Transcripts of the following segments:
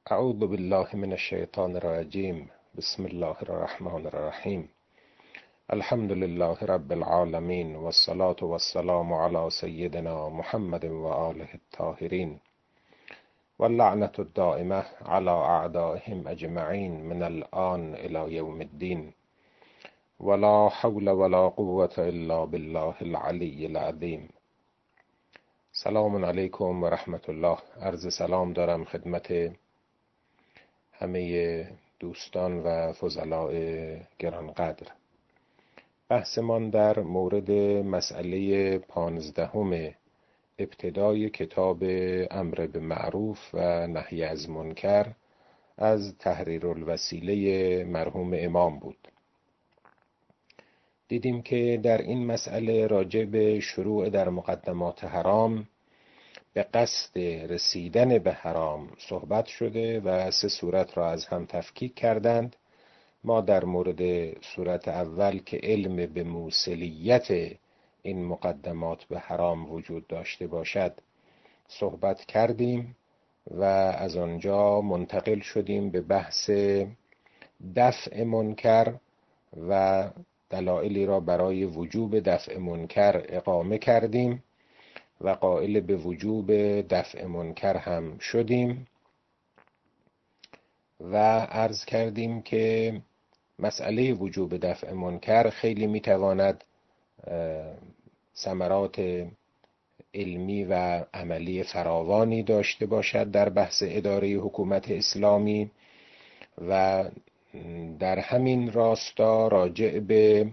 اعوذ بالله من الشیطان الرجیم. بسم الله الرحمن الرحیم. الحمد لله رب العالمین والصلاة والسلام علی سیدنا محمد و آله الطاهرین واللعنة الدائمة علی اعدائهم اجمعین من الآن الی یوم الدین ولا حول ولا قوة الا بالله العلی العظیم. سلام علیکم و رحمت الله. عرض سلام دارم خدمت همه دوستان و فضلاء گرانقدر. بحثمان در مورد مسئله 15 ابتدای کتاب امر به معروف و نهی از منکر از تحریر الوسیله مرحوم امام بود. دیدیم که در این مسئله راجع به شروع در مقدمات حرام به قصد رسیدن به حرام صحبت شده و 3 صورت را از هم تفکیک کردند. ما در مورد صورت اول که علم به موصلیت این مقدمات به حرام وجود داشته باشد صحبت کردیم و از آنجا منتقل شدیم به بحث دفع منکر و دلایلی را برای وجوب دفع منکر اقامه کردیم و قائل به وجوب دفع منکر هم شدیم و عرض کردیم که مسئله وجوب دفع منکر خیلی میتواند ثمرات علمی و عملی فراوانی داشته باشد در بحث اداره حکومت اسلامی و در همین راستا راجع به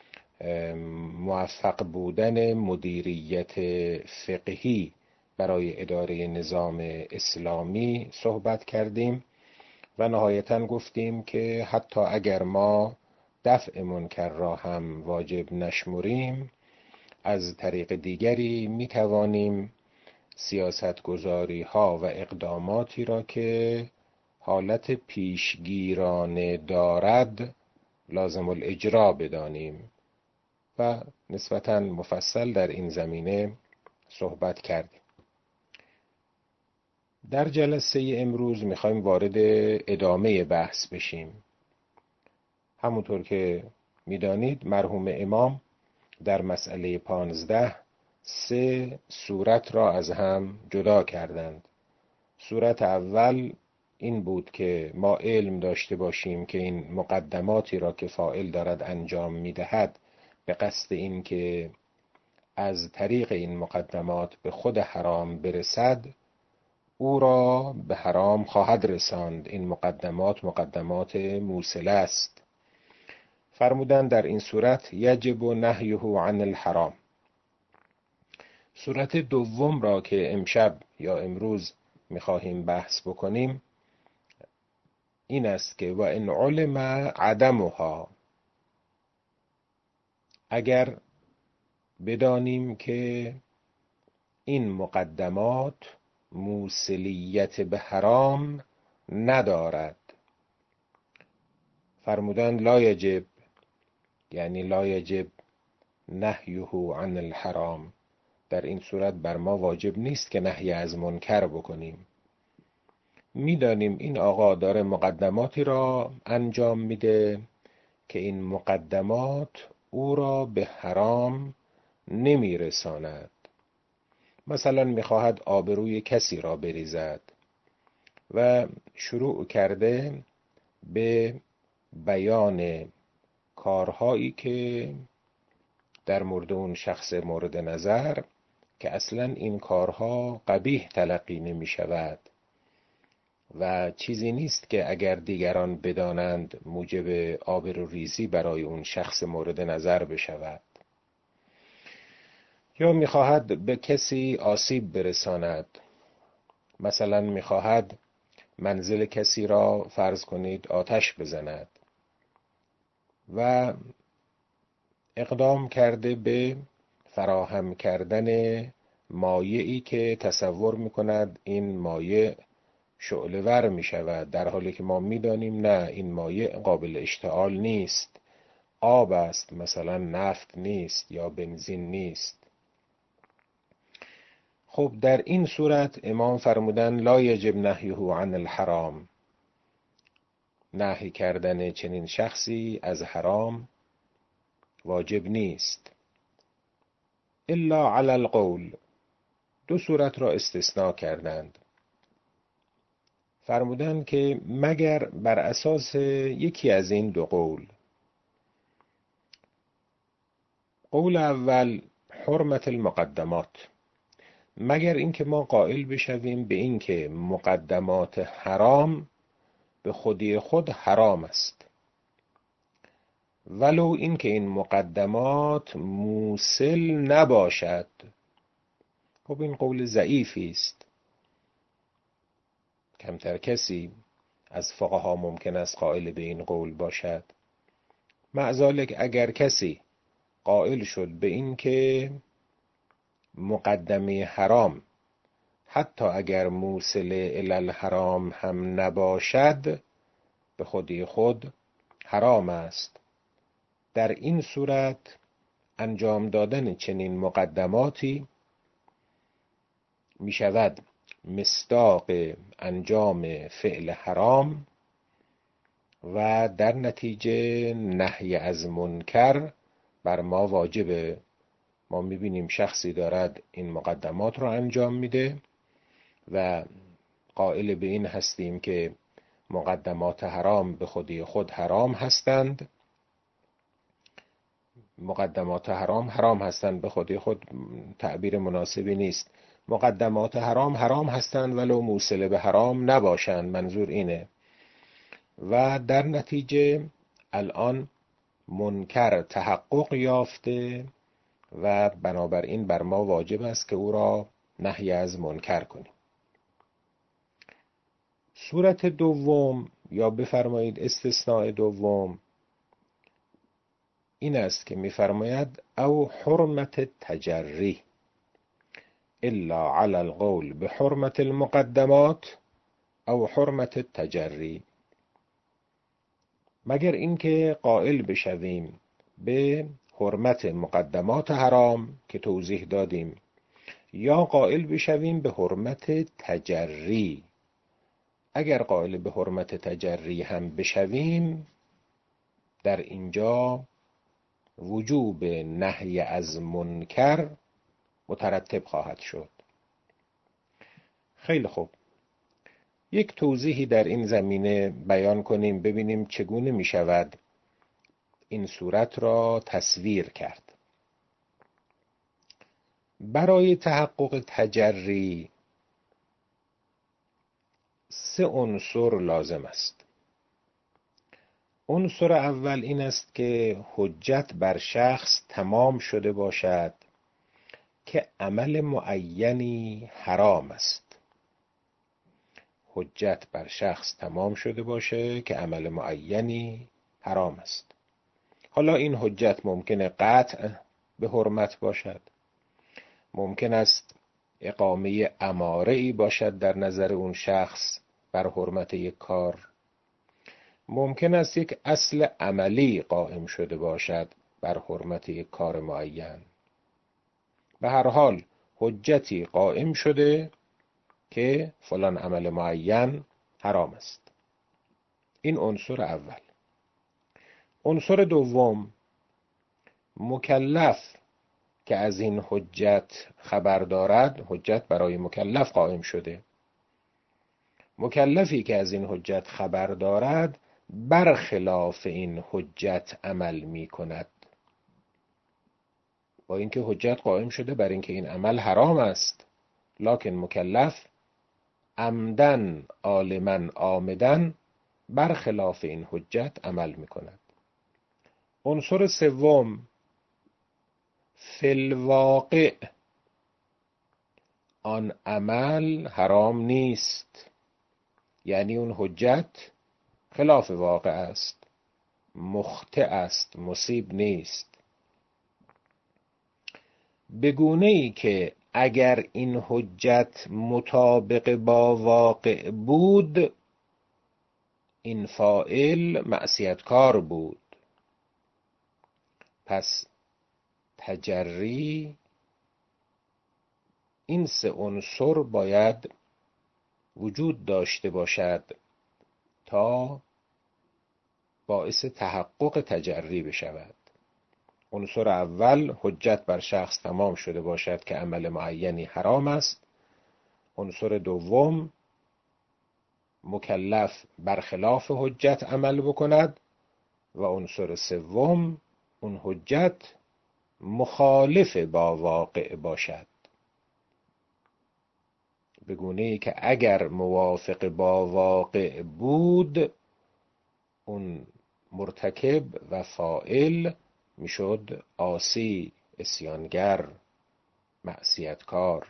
موفق بودن مدیریت فقهی برای اداره نظام اسلامی صحبت کردیم و نهایتاً گفتیم که حتی اگر ما دفع منکر را هم واجب نشمریم از طریق دیگری میتوانیم سیاستگذاری ها و اقداماتی را که حالت پیشگیرانه دارد لازم الاجرا بدانیم و نسبتاً مفصل در این زمینه صحبت کردیم. در جلسه امروز میخوایم وارد ادامه بحث بشیم. همونطور که میدانید مرحوم امام در مسئله 15 3 صورت را از هم جدا کردند. صورت اول این بود که ما علم داشته باشیم که این مقدماتی را که فاعل دارد انجام میدهد به قصد این که از طریق این مقدمات به خود حرام برسد او را به حرام خواهد رساند. این مقدمات موصله است. فرمودند در این صورت یجب نهیه عن الحرام. صورت دوم را که امشب یا امروز میخواهیم بحث بکنیم این است که و ان علم عدمها، اگر بدانیم که این مقدمات موصلیت به حرام ندارد. فرمودند لا یجب، یعنی لا یجب نهیه عن الحرام. در این صورت بر ما واجب نیست که نهی از منکر بکنیم. میدانیم این آقا داره مقدماتی را انجام میده که این مقدمات او را به حرام نمیرساند. مثلا میخواهد آبروی کسی را بریزد و شروع کرده به بیان کارهایی که در مورد اون شخص مورد نظر که اصلا این کارها قبیح تلقی نمی شود و چیزی نیست که اگر دیگران بدانند موجب آبروریزی برای اون شخص مورد نظر بشود. یا میخواهد به کسی آسیب برساند، مثلا میخواهد منزل کسی را فرض کنید آتش بزند و اقدام کرده به فراهم کردن مایعی که تصور میکند این مایع شعله ور میشود، در حالی که ما میدانیم نه، این مایع قابل اشتعال نیست، آب است، مثلا نفت نیست یا بنزین نیست. خب در این صورت امام فرمودن لا یجب نهیه عن الحرام، نهی کردن چنین شخصی از حرام واجب نیست. الا علی القول، دو صورت را استثناء کردند. فرمودند که مگر بر اساس یکی از این دو قول. قول اول حرمت المقدمات، مگر اینکه ما قائل بشویم به اینکه مقدمات حرام به خودی خود حرام است، ولو اینکه این مقدمات موصل نباشد. خب این قول ضعیفی است، کمتر کسی از فقها ممکن است قائل به این قول باشد. معذالک اگر کسی قائل شد به این که مقدمه حرام حتی اگر موصل الی الحرام هم نباشد به خودی خود حرام است، در این صورت انجام دادن چنین مقدماتی می شود مصداق انجام فعل حرام و در نتیجه نهی از منکر بر ما واجبه. ما میبینیم شخصی دارد این مقدمات رو انجام میده و قائل به این هستیم که مقدمات حرام به خودی خود حرام هستند. مقدمات حرام هستند به خودی خود تعبیر مناسبی نیست. مقدمات حرام هستند ولو موصل به حرام نباشند، منظور اینه. و در نتیجه الان منکر تحقق یافته و بنابراین بر ما واجب است که او را نهی از منکر کنیم. صورت دوم یا بفرمایید استثناء دوم این است که می‌فرماید او حرمت تجری الا علی القول به حرمت المقدمات او حرمت التجری، مگر اینکه قائل بشویم به حرمت مقدمات حرام که توضیح دادیم، یا قائل بشویم به حرمت تجری. اگر قائل به حرمت تجری هم بشویم، در اینجا وجوب نهی از منکر مترتب خواهد شد. خیلی خوب، یک توضیحی در این زمینه بیان کنیم، ببینیم چگونه می شود این صورت را تصویر کرد. برای تحقق تجری 3 عنصر لازم است. عنصر اول این است که حجت بر شخص تمام شده باشد که عمل معینی حرام است. حجت بر شخص تمام شده باشه که عمل معینی حرام است. حالا این حجت ممکنه قطع به حرمت باشد، ممکن است اقامه اماره‌ای باشد در نظر اون شخص بر حرمت یک کار، ممکن است یک اصل عملی قائم شده باشد بر حرمت یک کار معین. به هر حال حجتی قائم شده که فلان عمل معین حرام است. این عنصر اول. عنصر دوم، مکلف که از این حجت خبر دارد. حجت برای مکلف قائم شده. مکلفی که از این حجت خبر دارد برخلاف این حجت عمل می کند، با اینکه حجت قائم شده بر اینکه این عمل حرام است، لکن مکلف عمدن عالمن عامدن برخلاف این حجت عمل می کند. عنصر سوم، فی الواقع آن عمل حرام نیست، یعنی اون حجت خلاف واقع است، مخطئ است، مصیب نیست، به گونه‌ای که اگر این حجت مطابق با واقع بود این فاعل معصیتکار بود. پس تجری این سه عنصر باید وجود داشته باشد تا باعث تحقق تجری بشود. عنصر اول، حجت بر شخص تمام شده باشد که عمل معینی حرام است. عنصر دوم، مکلف برخلاف حجت عمل بکند. و عنصر سوم، اون حجت مخالف با واقع باشد، به گونه‌ای که اگر موافق با واقع بود اون مرتکب و فاعل میشد عاصی، عصیانگر، معصیتکار.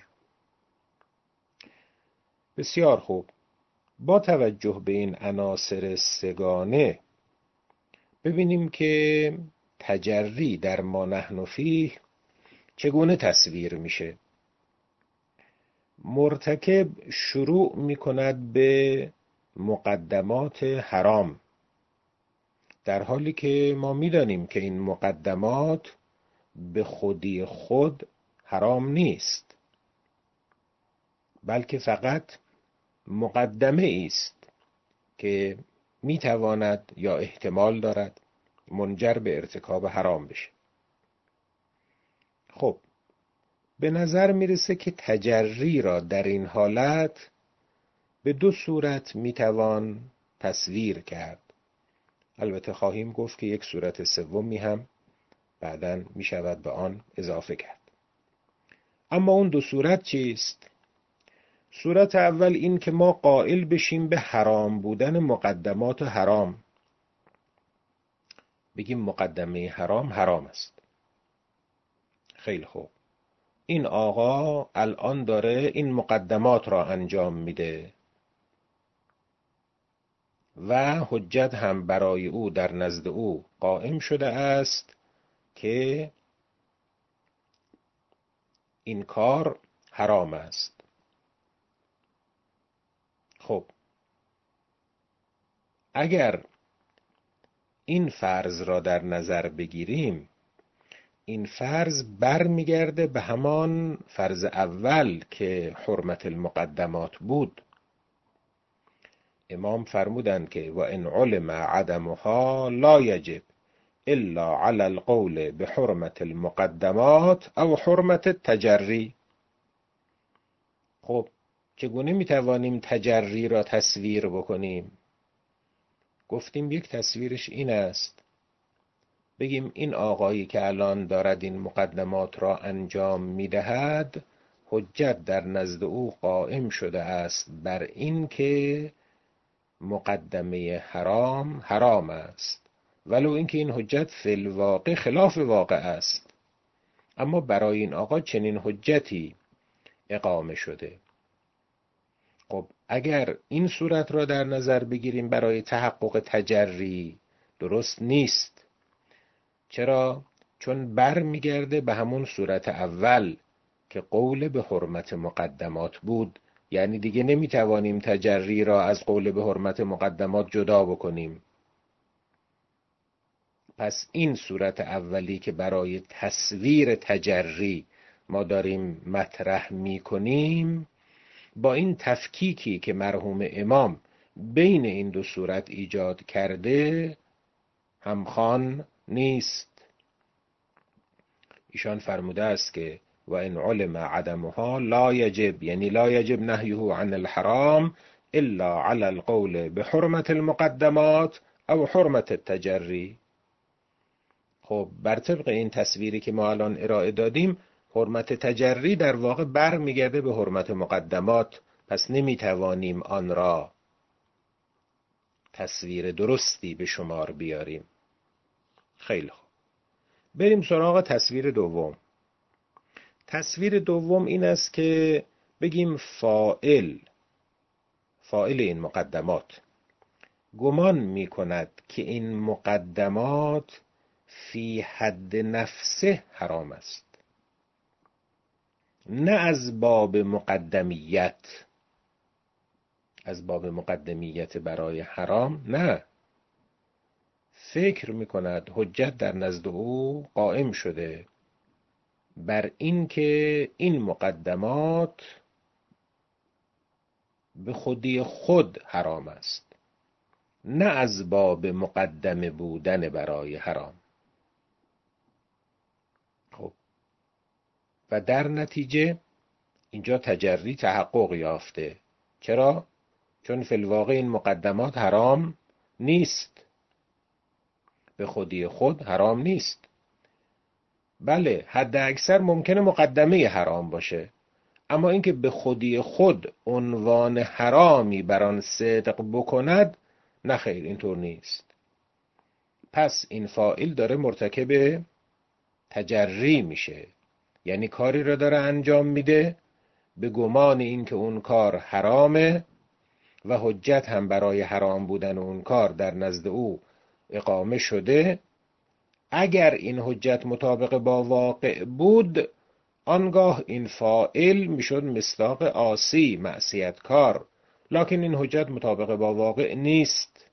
بسیار خوب. با توجه به این عناصر سگانه ببینیم که تجری در ما نحن فیه چگونه تصویر میشه. مرتکب شروع میکند به مقدمات حرام، در حالی که ما میدانیم که این مقدمات به خودی خود حرام نیست، بلکه فقط مقدمه است که میتواند یا احتمال دارد منجر به ارتکاب حرام بشه. خب به نظر میرسه که تجری را در این حالت به دو صورت میتوان تصویر کرد. البته خواهیم گفت که یک صورت سومی هم بعداً میشود به آن اضافه کرد. اما اون دو صورت چیست؟ صورت اول این که ما قائل بشیم به حرام بودن مقدمات حرام، بگیم مقدمه حرام حرام است. خیلی خوب، این آقا الان داره این مقدمات را انجام میده و حجت هم برای او در نزد او قائم شده است که این کار حرام است. خب اگر این فرض را در نظر بگیریم، این فرض برمیگرده به همان فرض اول که حرمت المقدمات بود. امام فرمودند که و ان علم عدمها لا یجب الا علی القول بحرمت المقدمات او حرمت التجری. خب چگونه میتوانیم تجری را تصویر بکنیم؟ گفتیم یک تصویرش این است، بگیم این آقایی که الان دارد این مقدمات را انجام میدهد، حجت در نزد او قائم شده است بر این که مقدمه حرام حرام است، ولو اینکه این حجت فی الواقع خلاف واقع است، اما برای این آقا چنین حجتی اقامه شده. خب اگر این صورت را در نظر بگیریم برای تحقق تجری درست نیست. چرا؟ چون بر میگرده به همون صورت اول که قول به حرمت مقدمات بود، یعنی دیگه نمیتوانیم تجری را از قول به حرمت مقدمات جدا بکنیم. پس این صورت اولی که برای تصویر تجری ما داریم مطرح میکنیم، با این تفکیکی که مرحوم امام بین این دو صورت ایجاد کرده همخوان نیست. ایشان فرموده است که و ان علم عدمها لا یجب، یعنی لا یجب نهیه عن الحرام الا علی القول بحرمت المقدمات او حرمت التجری. خب بر طبق این تصویری که ما الان ارائه دادیم، حرمت تجری در واقع بر میگرده به حرمت مقدمات، پس نمیتوانیم آن را تصویر درستی به شمار بیاریم. خیلی خوب، بریم سراغ تصویر دوم. تصویر دوم این است که بگیم فاعل این مقدمات گمان می کند که این مقدمات فی حد نفسه حرام است، نه از باب مقدمیت، از باب مقدمیت برای حرام نه. فکر می کند حجت در نزد او قائم شده بر این که این مقدمات به خودی خود حرام است، نه از باب مقدمه بودن برای حرام. خب و در نتیجه اینجا تجری تحقق یافته. چرا؟ چون فی الواقع این مقدمات حرام نیست، به خودی خود حرام نیست. بله حد اکثر ممکنه مقدمه حرام باشه، اما اینکه به خودی خود عنوان حرامی بر آن صدق بکند، نه خیر، اینطور نیست. پس این فاعل داره مرتکب تجری میشه، یعنی کاری را داره انجام میده به گمان اینکه اون کار حرامه و حجت هم برای حرام بودن اون کار در نزد او اقامه شده. اگر این حجت مطابق با واقع بود، آنگاه این فاعل میشد مصداق عاصی، معصیتکار، لکن این حجت مطابق با واقع نیست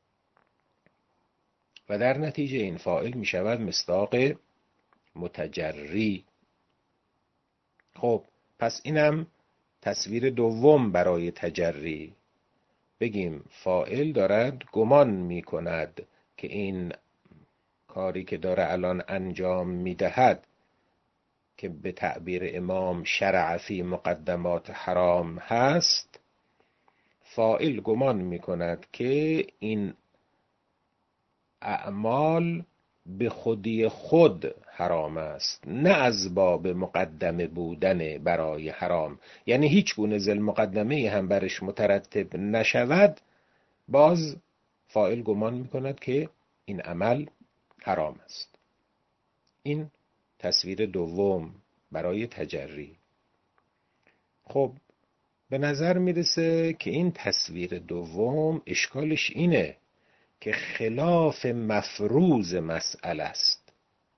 و در نتیجه این فاعل میشود مصداق متجری. خب پس اینم تصویر دوم برای تجری. بگیم فاعل دارد گمان میکند که این کاری که داره الان انجام میدهد، که به تعبیر امام شرع فی مقدمات حرام هست، فاعل گمان میکند که این اعمال به خودی خود حرام است، نه از باب مقدمه بودن برای حرام. یعنی هیچ گونه ذل مقدمه هم برش مترتب نشود، باز فاعل گمان میکند که این عمل حرام است. این تصویر دوم برای تجری. خب به نظر میرسه که این تصویر دوم اشکالش اینه که خلاف مفروض مسئله است.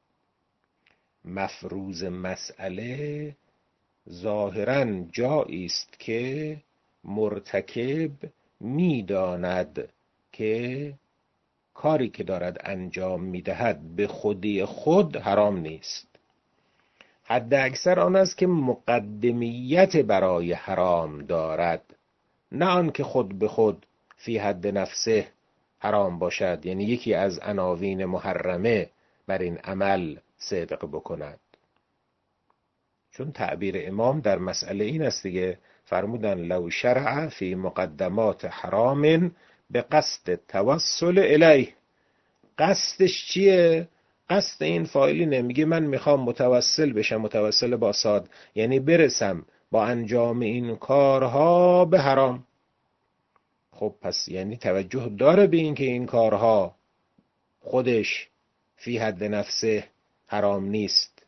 مفروض مسئله ظاهراً جایی است که مرتکب میداند که کاری که دارد انجام میدهد به خودی خود حرام نیست. حد اکثر آن است که مقدمیت برای حرام دارد، نه آن که خود به خود فی حد نفسه حرام باشد، یعنی یکی از عناوین محرمه بر این عمل صدق بکند. چون تعبیر امام در مسئله این است دیگه، فرمودن لو شرع فی مقدمات حرام به قصد توسل الیه. قصدش چیه؟ قصد این فاعلینه، میگه من میخوام متوسل بشم، متوسل با صاد، یعنی برسم با انجام این کارها به حرام. خب پس یعنی توجه داره به این که این کارها خودش فی حد نفسه حرام نیست.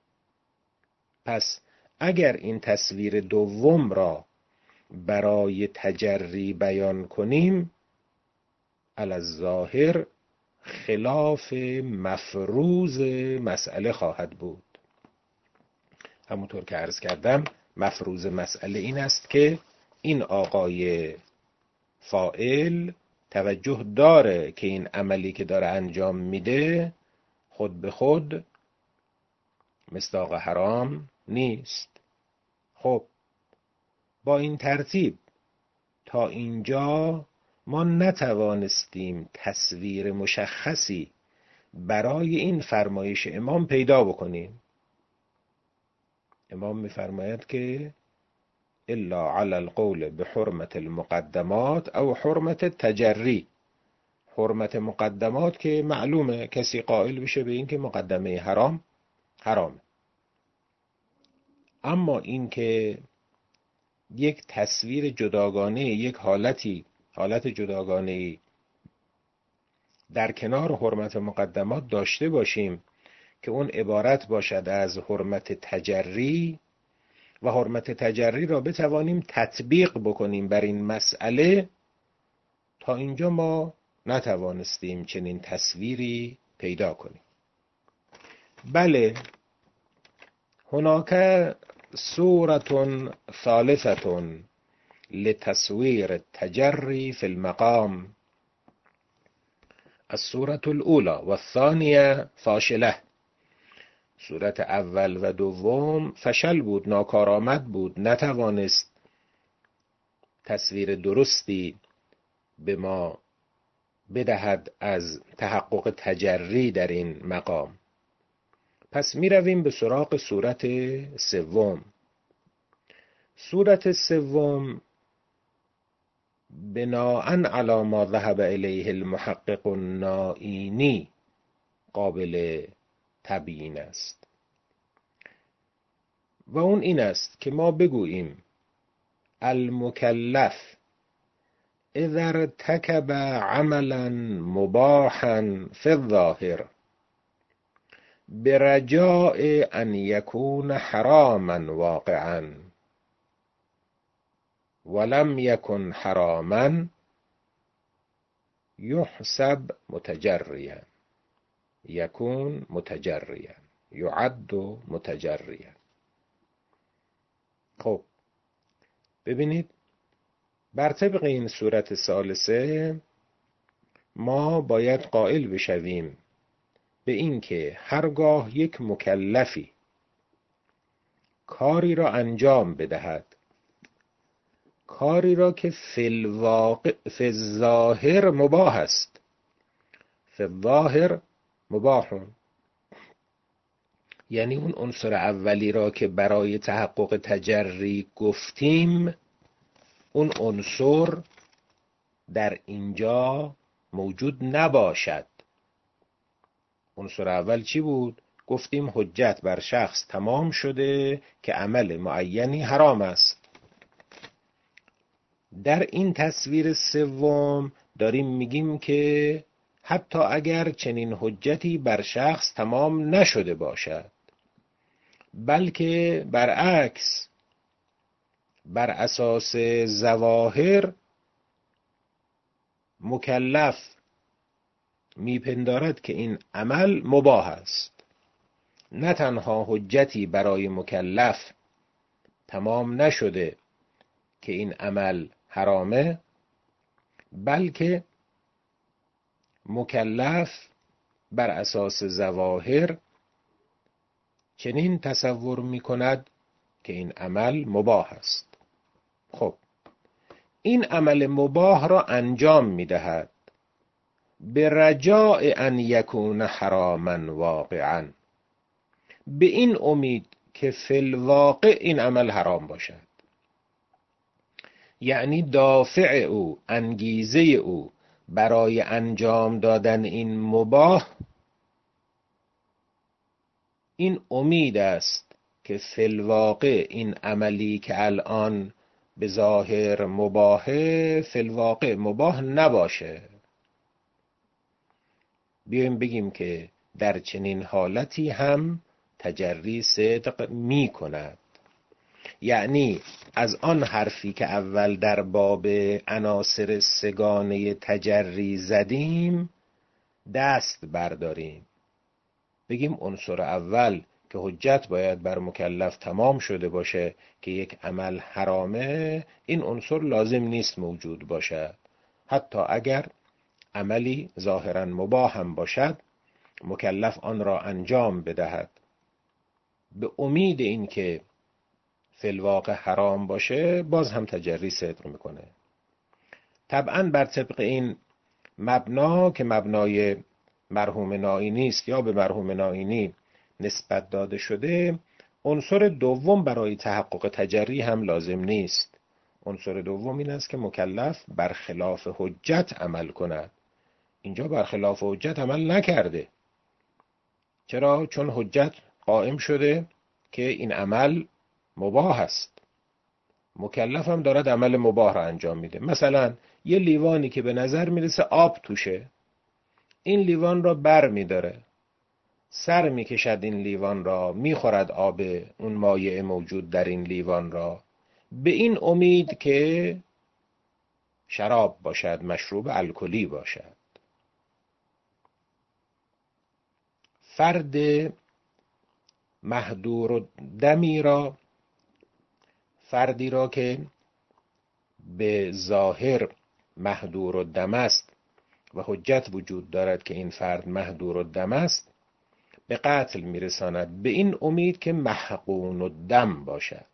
پس اگر این تصویر دوم را برای تجری بیان کنیم، علی الظاهر خلاف مفروض مسئله خواهد بود. همونطور که عرض کردم، مفروض مسئله این است که این آقای فاعل توجه داره که این عملی که داره انجام میده خود به خود مصداق حرام نیست. خب با این ترتیب تا اینجا ما نتوانستیم تصویر مشخصی برای این فرمایش امام پیدا بکنیم. امام می‌فرماید که الا علی القول بحرمت المقدمات او حرمت التجری. حرمت مقدمات که معلومه، کسی قائل بشه به این که مقدمه حرام حرامه، اما این که یک تصویر جداگانه، یک حالت جداگانه در کنار حرمت مقدمات داشته باشیم که اون عبارت باشد از حرمت تجری، و حرمت تجری را بتوانیم تطبیق بکنیم بر این مسئله، تا اینجا ما نتوانستیم چنین تصویری پیدا کنیم. بله، هناك صورة ثالثة لتصوير التجري في المقام. الصورة الأولى والثانية فاشلة. صورت اول و دوم فشل بود، ناکارآمد بود، نتوانست تصویر درستی به ما بدهد از تحقق تجری در این مقام. پس می رویم به سراغ صورت سوم. صورت سوم بناء علی ما ذهب الیه المحقق النائینی قابل تبیین است و اون این است که ما بگوییم المکلف اذا ارتکب عملا مباحا فی الظاهر برجاء ان یکون حراما واقعا ولم یکن حراما یحسب متجریا، یکون متجریا، یعد متجریا. خب ببینید، بر طبق این صورت ثالثه ما باید قائل بشویم به این که هرگاه یک مکلفی کاری را انجام بدهد، کاری را که فی الظاهر مباح است، فی الظاهر مباح، یعنی اون عنصر اولی را که برای تحقق تجری گفتیم، اون عنصر در اینجا موجود نباشد. عنصر اول چی بود؟ گفتیم حجت بر شخص تمام شده که عمل معینی حرام است. در این تصویر سوم داریم میگیم که حتی اگر چنین حجتی بر شخص تمام نشده باشد، بلکه برعکس بر اساس ظواهر مکلف میپندارد که این عمل مباح است. نه تنها حجتی برای مکلف تمام نشده که این عمل حرامه، بلکه مکلف بر اساس ظواهر چنین تصور میکند که این عمل مباح است. خب این عمل مباح را انجام میدهد به رجاء ان یکون حراما واقعا، به این امید که فی الواقع این عمل حرام باشد. یعنی دافع او، انگیزه او برای انجام دادن این مباح این امید است که فی الواقع این عملی که الان به ظاهر مباحه فی الواقع مباح نباشه. بیایم بگیم که در چنین حالتی هم تجری صدق می کند. یعنی از آن حرفی که اول در باب عناصر سگانه تجری زدیم دست برداریم، بگیم عنصر اول که حجت باید بر مکلف تمام شده باشه که یک عمل حرامه، این عنصر لازم نیست موجود باشد. حتی اگر عملی ظاهراً مباح هم باشد، مکلف آن را انجام بدهد به امید این که فی الواقع حرام باشه، باز هم تجری صدق میکنه. طبعاً بر طبق این مبنا که مبنای مرحوم نائینی است یا به مرحوم نائینی نسبت داده شده، عنصر دوم برای تحقق تجری هم لازم نیست. عنصر دوم این است که مکلف برخلاف حجت عمل کند. اینجا برخلاف حجت عمل نکرده. چرا؟ چون حجت قائم شده که این عمل مباح است. مکلف هم دارد عمل مباح را انجام میده. مثلا یه لیوانی که به نظر میرسه آب توشه، این لیوان را بر میداره، سر میکشد این لیوان را، میخورد آب اون مایع موجود در این لیوان را، به این امید که شراب باشد، مشروب الکلی باشد. فرد محدور دمی را، فردی را که به ظاهر محدور الدم است و حجت وجود دارد که این فرد محدور الدم است، به قتل میرساند، به این امید که محقون الدم باشد،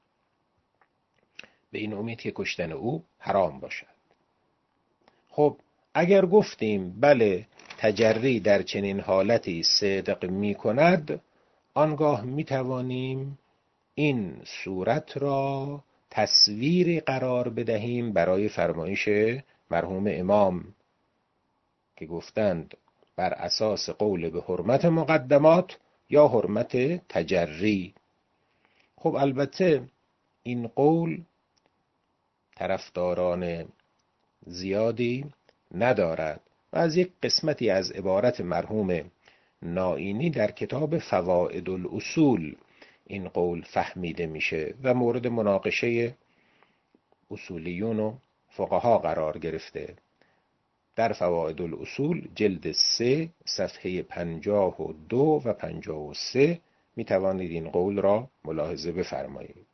به این امید که کشتن او حرام باشد. خب اگر گفتیم بله تجری در چنین حالتی صدق می کند، آنگاه می توانیم این صورت را تصویری قرار بدهیم برای فرمایش مرحوم امام که گفتند بر اساس قول به حرمت مقدمات یا حرمت تجری. خب البته این قول طرفداران زیادی ندارد و از یک قسمتی از عبارت مرحوم نائینی در کتاب فوائد الاصول این قول فهمیده میشه و مورد مناقشه اصولیون و فقها قرار گرفته. در فوائد الاصول جلد 3 صفحه 52 و 53 می توانید این قول را ملاحظه بفرمایید.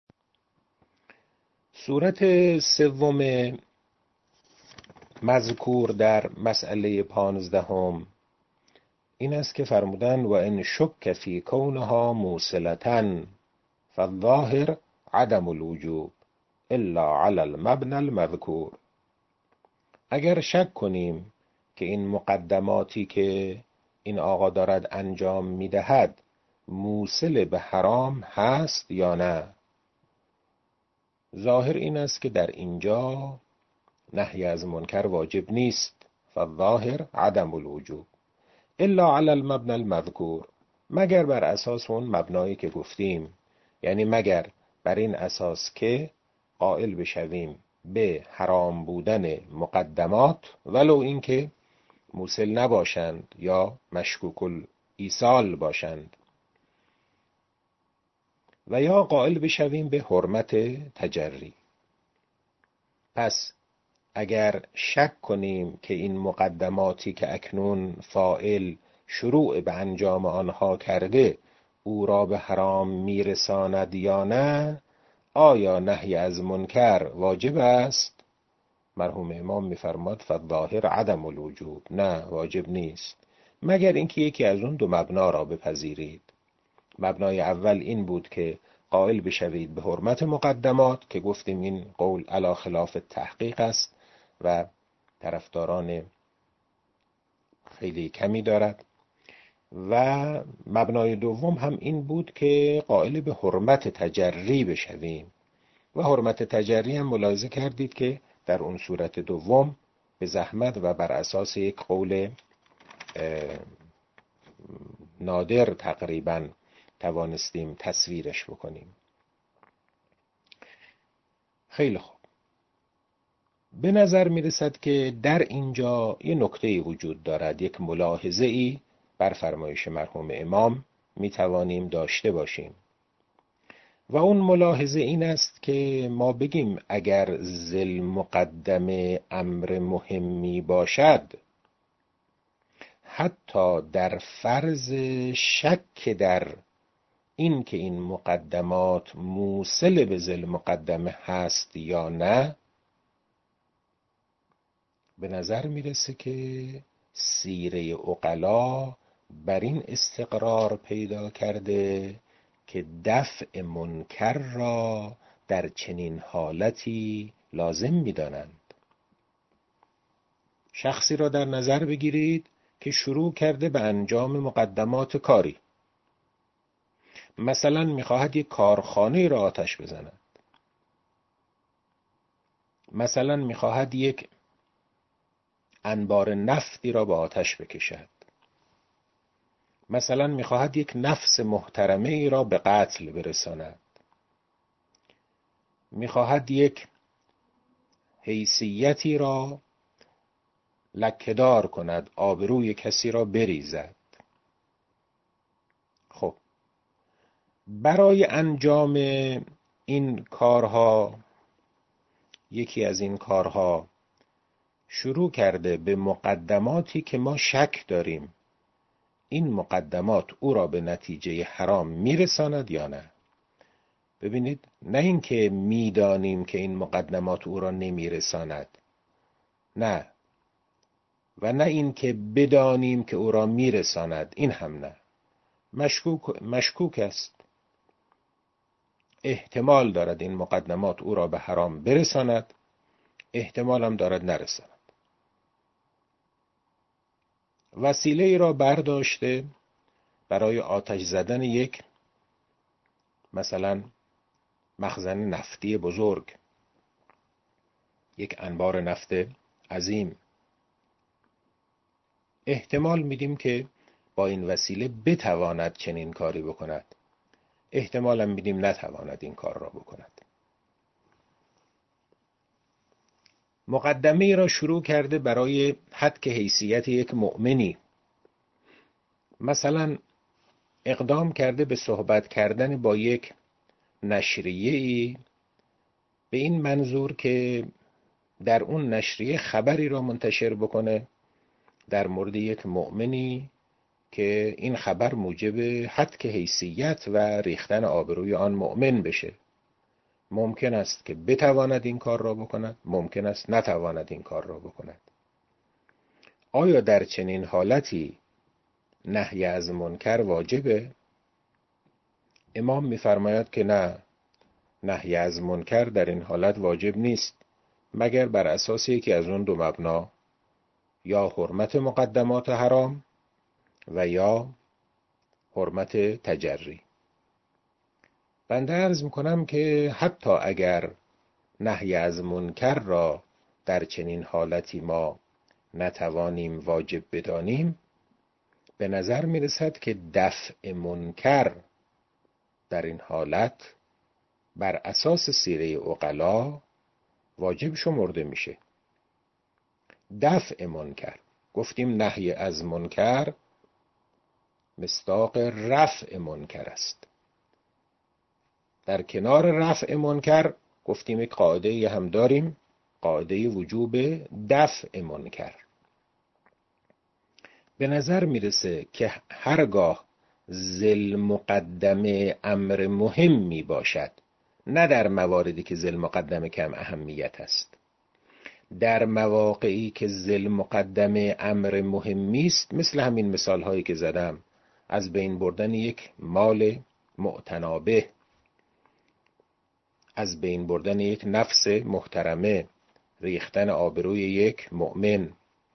صورت سوم مذکور در مسئله 15 این است که فرمودن و ان شک فی کونها موصلة فالظاهر عدم الوجوب الا علی المبنى المذکور. اگر شک کنیم که این مقدماتی که این آقا دارد انجام میدهد موصل به حرام هست یا نه، ظاهر این است که در اینجا نهی از منکر واجب نیست. فالظاهر عدم الوجوب الا علی المبنى المذکور، مگر بر اساس اون مبنایی که گفتیم، یعنی مگر بر این اساس که قائل بشویم به حرام بودن مقدمات ولو اینکه موصل نباشند یا مشکوک الایصال باشند، و یا قائل بشویم به حرمت تجری. پس اگر شک کنیم که این مقدماتی که اکنون فاعل شروع به انجام آنها کرده او را به حرام میرساند یا نه، آیا نهی از منکر واجب است؟ مرحوم امام میفرماد فالظاهر عدم الوجوب، نه واجب نیست، مگر اینکه یکی از اون دو مبنا را بپذیرید. مبنای اول این بود که قائل بشوید به حرمت مقدمات که گفتیم این قول علی خلاف تحقیق است و طرفداران خیلی کمی دارد، و مبنای دوم هم این بود که قائل به حرمت تجری بشویم و حرمت تجری هم ملاحظه کردید که در اون صورت دوم به زحمت و بر اساس یک قول نادر تقریبا توانستیم تصویرش بکنیم. خیلی خوب، به نظر می رسد که در اینجا یه نکته وجود دارد، یک ملاحظه ای بر فرمایش مرحوم امام می توانیم داشته باشیم و اون ملاحظه این است که ما بگیم اگر ذل مقدم امر مهمی باشد، حتی در فرض شک در این که این مقدمات موصل به ذل مقدمه هست یا نه، به نظر میرسه که سیره عقلا بر این استقرار پیدا کرده که دفع منکر را در چنین حالتی لازم می‌دانند. شخصی را در نظر بگیرید که شروع کرده به انجام مقدمات کاری، مثلا می‌خواهد یک کارخانه را آتش بزند، مثلا می‌خواهد یک انبار نفتی را به آتش بکشد، مثلا می‌خواهد یک نفس محترمه ای را به قتل برساند، می‌خواهد یک حیثیتی را لکه‌دار کند، آبروی کسی را بریزد. خب برای انجام این کارها، یکی از این کارها شروع کرده به مقدماتی که ما شک داریم این مقدمات او را به نتیجه حرام میرساند یا نه. ببینید، نه اینکه میدانیم که این مقدمات او را نمیرساند، نه، و نه اینکه بدانیم که او را میرساند، این هم نه. مشکوک است، احتمال دارد این مقدمات او را به حرام برساند، احتمال هم دارد نرساند. وسیله ای را برداشته برای آتش زدن یک مثلا مخزن نفتی بزرگ، یک انبار نفت عظیم. احتمال میدیم که با این وسیله بتواند چنین کاری بکند، احتمال هم میدیم نتواند این کار را بکند. مقدمه را شروع کرده برای حد حیثیت یک مؤمنی، مثلا اقدام کرده به صحبت کردن با یک نشریه‌ای به این منظور که در اون نشریه خبری را منتشر بکنه در مورد یک مؤمنی که این خبر موجب حد حیثیت و ریختن آبروی آن مؤمن بشه. ممکن است که بتواند این کار را بکند، ممکن است نتواند این کار را بکند. آیا در چنین حالتی نهی از منکر واجبه؟ امام می‌فرماید که نه، نهی از منکر در این حالت واجب نیست مگر بر اساس یکی از اون دو مبنا، یا حرمت مقدمات حرام و یا حرمت تجری. بنده عرض میکنم که حتی اگر نهی از منکر را در چنین حالتی ما نتوانیم واجب بدانیم، به نظر میرسد که دفع منکر در این حالت بر اساس سیره عقلا واجب شمرده میشه. دفع منکر، گفتیم نهی از منکر مصداق رفع منکر است. در کنار رفع منکر گفتیم یک قاعده هم داریم، قاعده وجوب دفع منکر. به نظر میرسه که هرگاه ذل مقدمه امر مهمی باشد، نه در مواردی که ذل مقدمه کم اهمیت است، در مواقعی که ذل مقدمه امر مهمی است، مثل همین مثال هایی که زدم، از بین بردن یک مال معتنابه، از بین بردن یک نفس محترمه، ریختن آبروی یک مؤمن،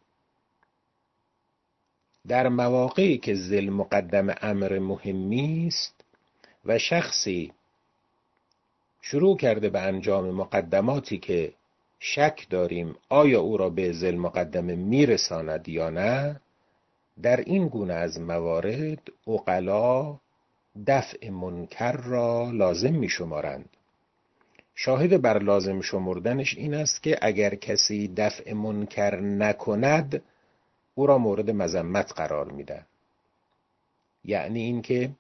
در مواقعی که ذل مقدم امر مهمی است و شخصی شروع کرده به انجام مقدماتی که شک داریم آیا او را به ذل مقدمه میرساند یا نه، در این گونه از موارد عقلا دفع منکر را لازم می شمارند. شاهد بر لازم شمردنش این است که اگر کسی دفع منکر نکند او را مورد مذمت قرار میدن. یعنی این که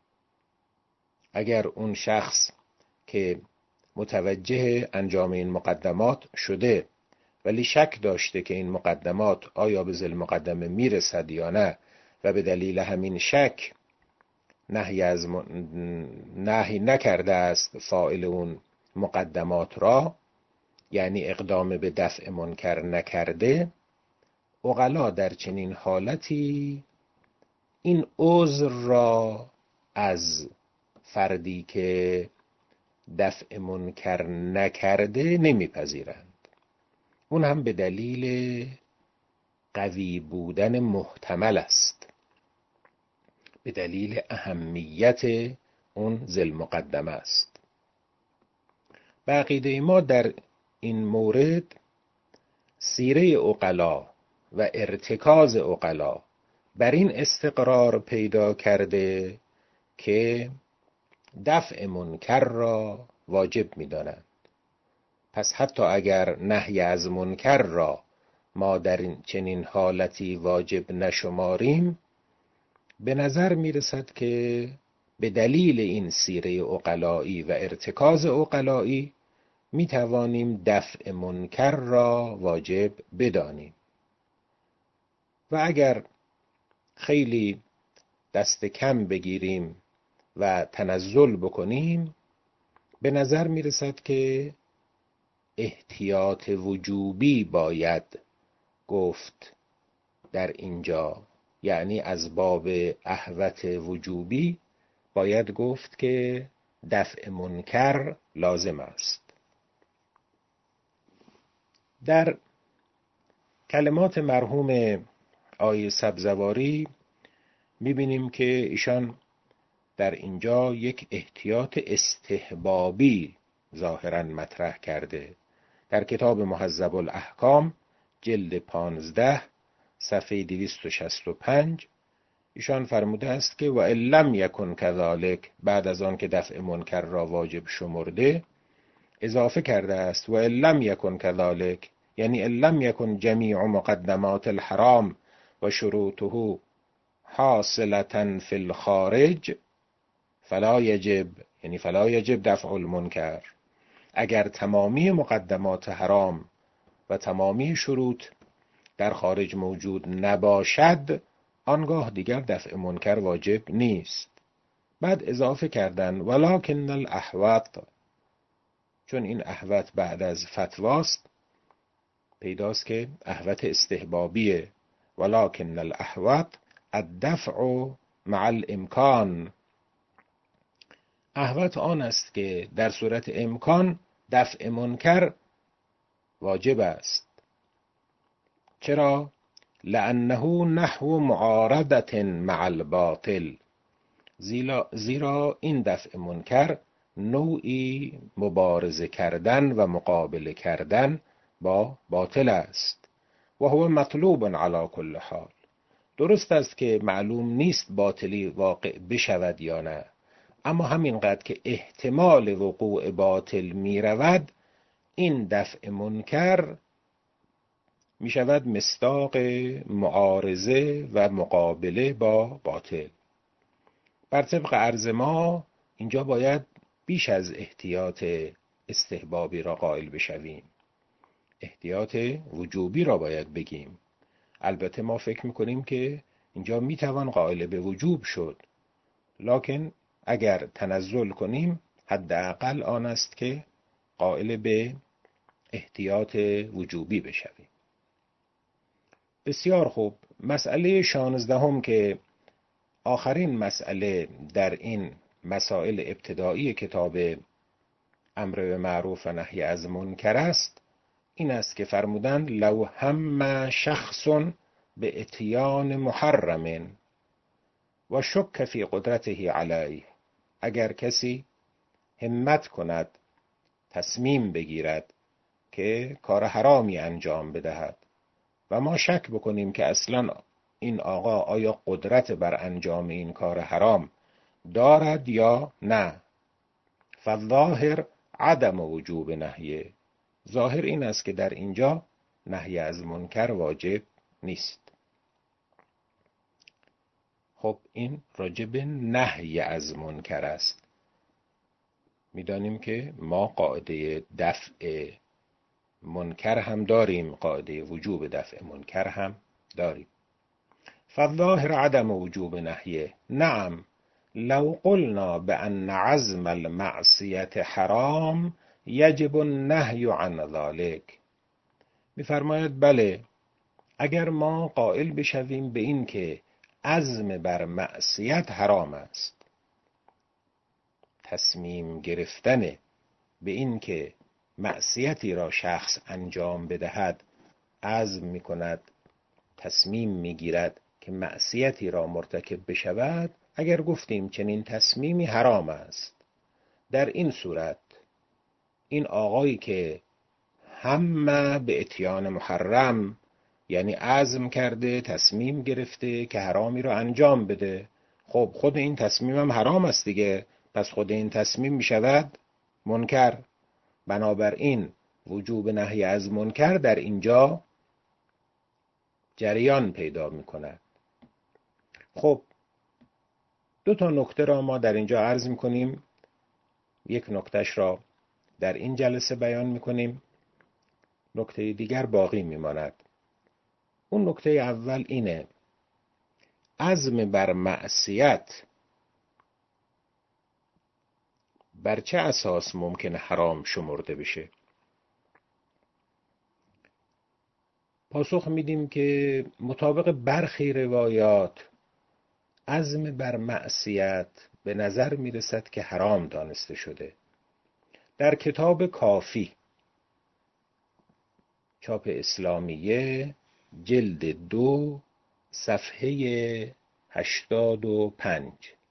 اگر اون شخص که متوجه انجام این مقدمات شده ولی شک داشته که این مقدمات آیا به ذل مقدمه میرسد یا نه و به دلیل همین شک نهی نکرده است فاعل اون مقدمات را، یعنی اقدام به دفع منکر نکرده، عقلا در چنین حالتی این عذر را از فردی که دفع منکر نکرده نمیپذیرند. اون هم به دلیل قوی بودن محتمل است، به دلیل اهمیت اون ذل مقدمه است. به عقیده ما در این مورد سیره عقلا و ارتکاز عقلا بر این استقرار پیدا کرده که دفع منکر را واجب می‌دانند. پس حتی اگر نهی از منکر را ما در این چنین حالتی واجب نشماریم، به نظر میرسد که به دلیل این سیره عقلایی و ارتکاز عقلایی می توانیم دفع منکر را واجب بدانیم. و اگر خیلی دست کم بگیریم و تنزل بکنیم، به نظر می رسد که احتیاط وجوبی باید گفت در اینجا یعنی از باب احوط وجوبی باید گفت که دفع منکر لازم است. در کلمات مرحوم آقای سبزواری می‌بینیم که ایشان در اینجا یک احتیاط استحبابی ظاهراً مطرح کرده. در کتاب مهذب الاحکام جلد 15 صفحه 265 ایشان فرموده است که و ان لم یکن کذالک، بعد از آن که دفع منکر را واجب شمرده اضافه کرده است و ان لم یکن کذالک، یعنی ان لم یکن جمیع مقدمات الحرام و شروطه حاصلة فی الخارج فلا یجب، یعنی فلا یجب دفع المنکر. اگر تمامی مقدمات حرام و تمامی شروط در خارج موجود نباشد آنگاه دیگر دفع منکر واجب نیست. بعد اضافه کردن ولکن الاحوط، چون این احوط بعد از فتواست پیداست که احوط استحبابیه. ولکن الاحوط الدفع مع الامکان، احوط آن است که در صورت امکان دفع منکر واجب است. چرا؟ لأنه نحو معارضة مع الباطل، زیرا این دفع منکر نوعی مبارزه کردن و مقابله کردن با باطل است. و هو مطلوب علی کل حال، درست است که معلوم نیست باطلی واقع بشود یا نه، اما همینقدر که احتمال وقوع باطل می رود این دفع منکر می شود مصداق معارضه و مقابله با باطل. بر طبق عرض ما اینجا باید بیش از احتیاط استحبابی را قائل بشویم، احتیاط وجوبی را باید بگیم. البته ما فکر میکنیم که اینجا میتوان قائل به وجوب شد، لکن اگر تنزل کنیم حداقل آن است که قائل به احتیاط وجوبی بشویم. بسیار خوب. مسئله 16 که آخرین مسئله در این مسائل ابتدایی کتاب امر به معروف و نهی از منکر است، این است که فرمودند لو هم شخص به اتیان محرم و شک فی قدرته علیه، اگر کسی همت کند تصمیم بگیرد که کار حرامی انجام بدهد و ما شک بکنیم که اصلا این آقا آیا قدرت بر انجام این کار حرام دارد یا نه، فالظاهر عدم وجوب نهیه، ظاهر این است که در اینجا نهی از منکر واجب نیست. خب این راجب نهی از منکر است. میدانیم که ما قاعده دفع منکر هم داریم، قاعده وجوب دفع منکر هم داریم. فالظاهر عدم وجوب نهیه. نعم لو قلنا بأن عزم المعصیت حرام یجب النهی عن ذلك، میفرماید بله، اگر ما قائل بشویم به این که عزم بر معصیت حرام است، تصمیم گرفتن به این که معصیتی را شخص انجام بدهد، عزم می کند، تصمیم می گیرد که معصیتی را مرتکب بشود، اگر گفتیم چنین تصمیمی حرام است، در این صورت این آقایی که هم به اتیان محرم، یعنی عزم کرده، تصمیم گرفته که حرامی را انجام بده، خب خود این تصمیم هم حرام است دیگه، پس خود این تصمیم می شود منکر. بنابراین وجوب نهی از منکر در اینجا جریان پیدا می کند. خب دو تا نکته را ما در اینجا عرض می کنیم، یک نکتهش را در این جلسه بیان می کنیم، نکته دیگر باقی می ماند. اون نکته اول اینه، عزم بر معصیت بر چه اساس ممکنه حرام شمرده بشه؟ پاسخ میدیم که مطابق برخی روایات عزم بر معصیت به نظر میرسد که حرام دانسته شده. در کتاب کافی چاپ اسلامیه جلد 2 صفحه 85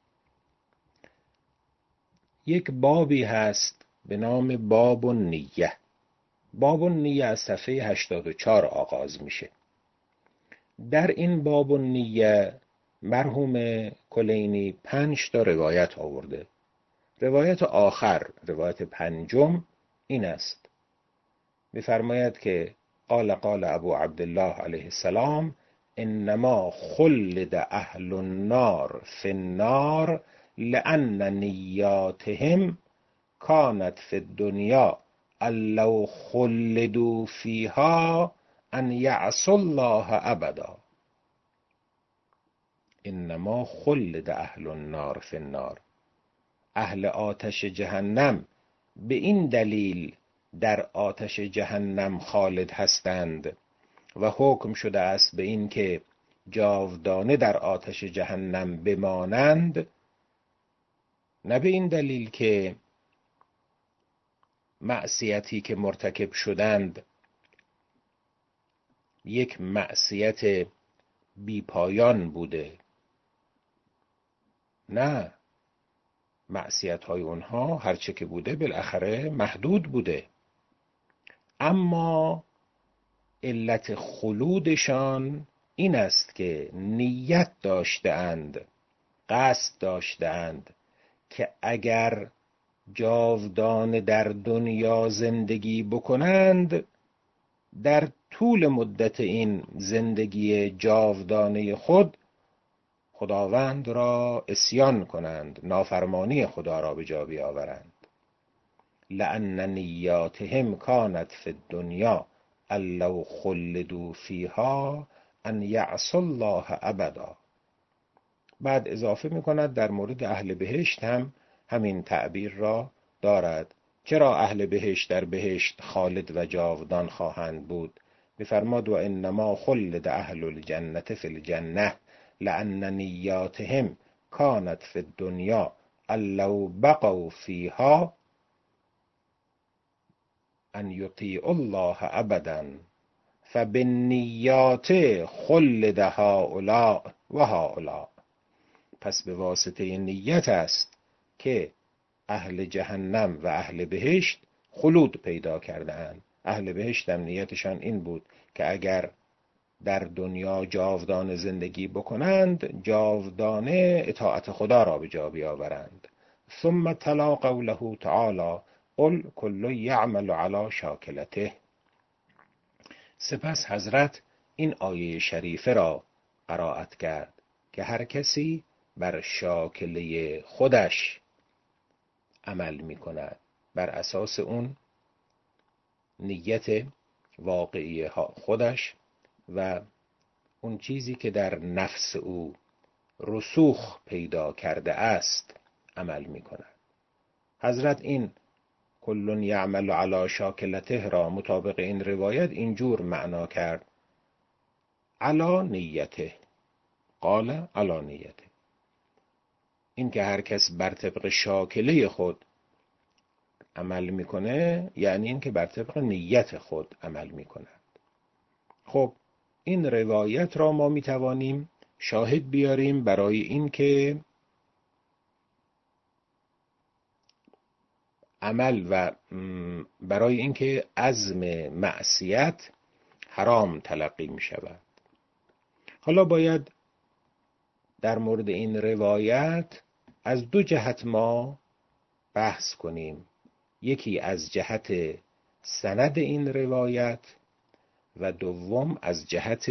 یک بابی هست به نام باب النیه. باب النیه از صفحه 84 آغاز میشه. در این باب النیه مرحوم کلینی 5 تا روایت آورده. روایت آخر، روایت پنجم این است، می‌فرماید که قال ابو عبدالله علیه السلام انما خلد اهل النار فی النار لأن نیاتهم كانت فی الدنیا لو خلدوا فیها ان یعصوا الله ابدا. انما خلد اهل النار فی النار، اهل آتش جهنم به این دلیل در آتش جهنم خالد هستند و حکم شده است به این که جاودانه در آتش جهنم بمانند، نه به این دلیل که معصیتی که مرتکب شدند یک معصیت بیپایان بوده، نه، معصیت‌های اونها هرچه که بوده بالاخره محدود بوده، اما علت خلودشان این است که نیت داشته‌اند، قصد داشته‌اند که اگر جاودانه در دنیا زندگی بکنند، در طول مدت این زندگی جاودانه خود خداوند را عصیان کنند، نافرمانی خدا را به جا بیاورند. لأن نیاتهم کانت فی الدنیا لو خلدوا فیها ان یعصوا الله ابدا. بعد اضافه می‌کند در مورد اهل بهشت هم همین تعبیر را دارد. چرا اهل بهشت در بهشت خالد و جاودان خواهند بود؟ می‌فرماد و انما خلد اهل الجنة فی الجنة لأن نیاتهم کانت فی الدنیا لو بقوا فیها ان یطیعوا الله ابدا فبالنیات خلد هؤلاء و هؤلاء. پس به واسطه نیت است که اهل جهنم و اهل بهشت خلود پیدا کرده اند. اهل بهشت هم نیتشان این بود که اگر در دنیا جاودانه زندگی بکنند، جاودانه اطاعت خدا را به جا بیاورند. ثم تلا قوله تعالی قل کل یعمل علی شاکلته. سپس حضرت این آیه شریفه را قرائت کرد که هر کسی بر شاکله خودش عمل می کند، بر اساس اون نیت واقعی خودش و اون چیزی که در نفس او رسوخ پیدا کرده است عمل می کند. حضرت این کل یعمل علی شاکلته را مطابق این روایت اینجور معنا کرد: علی نیته، قال علی نیته. این که هر کس بر طبق شاکله خود عمل میکنه یعنی این که بر طبق نیت خود عمل میکند. خب این روایت را ما میتوانیم شاهد بیاریم برای این که عمل و برای اینکه عزم معصیت حرام تلقی می شود. حالا باید در مورد این روایت از دو جهت ما بحث کنیم. یکی از جهت سند این روایت و دوم از جهت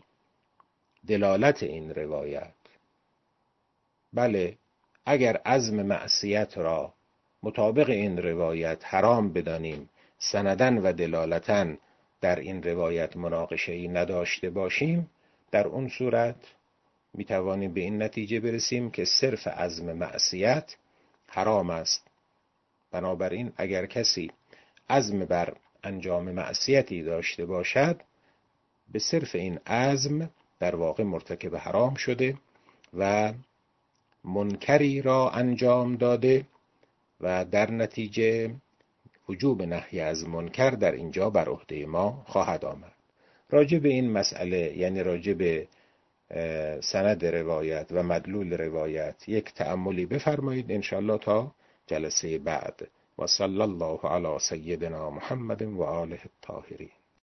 دلالت این روایت. بله، اگر عزم معصیت را مطابق این روایت حرام بدانیم، سندن و دلالتن در این روایت مناقشه‌ای نداشته باشیم، در اون صورت میتوانیم به این نتیجه برسیم که صرف عزم معصیت حرام است. بنابراین اگر کسی عزم بر انجام معصیتی داشته باشد، به صرف این عزم در واقع مرتکب حرام شده و منکری را انجام داده و در نتیجه وجوب نهی از منکر در اینجا بر عهده ما خواهد آمد. راجع به این مسئله، یعنی راجع به سند روایت و مدلول روایت، یک تأملی بفرمایید انشاءالله تا جلسه بعد. و صلی الله علی سیدنا محمد و آله الطاهرین.